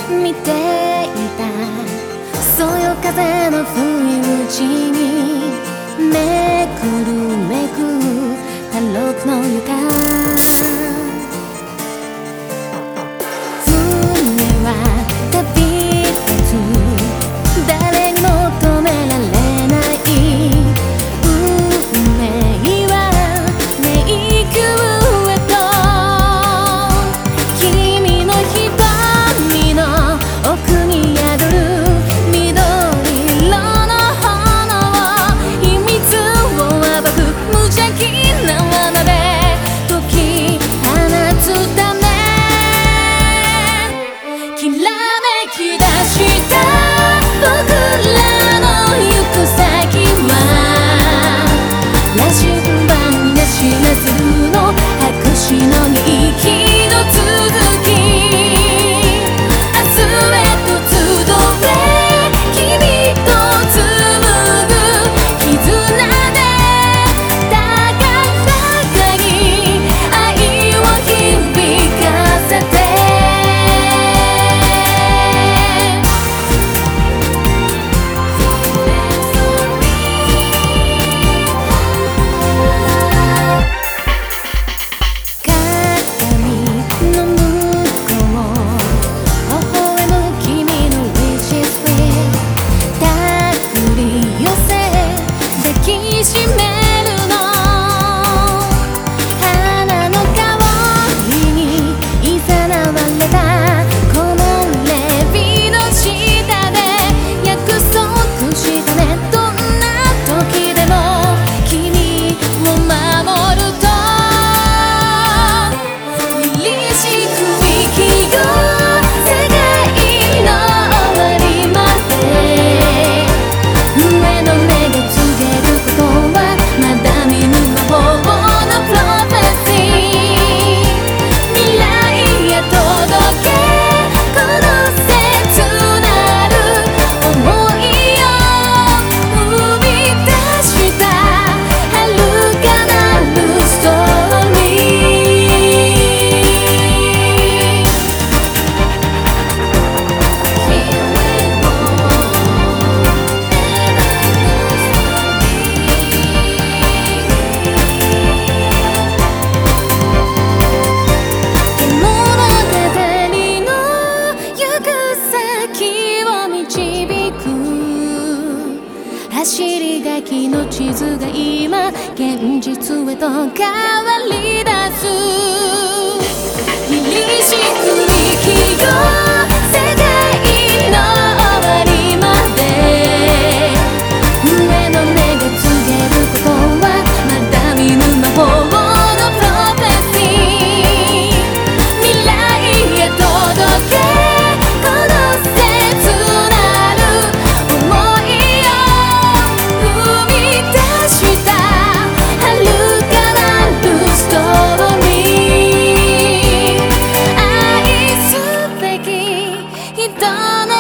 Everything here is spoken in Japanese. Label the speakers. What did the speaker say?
Speaker 1: 見ていたそよ風の不意打ちにめくるめく太郎の床船は旅立つ誰にも止められない運命は迷宮へと君の瞳の奥に宿る緑色の炎秘密を暴く無邪気な罠で解き放つためきらめき出した僕らの行く先は羅針盤が示すの白紙の日記の続き明日へと集え君と紡ぐ絆で高らかに愛を響かせて走り書きの地図が今現実へと変わり出す凛々しく生きよう世界の終わりまで上の目が告げることはまだ見ぬ魔法のプロフェシー未来へ届けこの切なる想い人の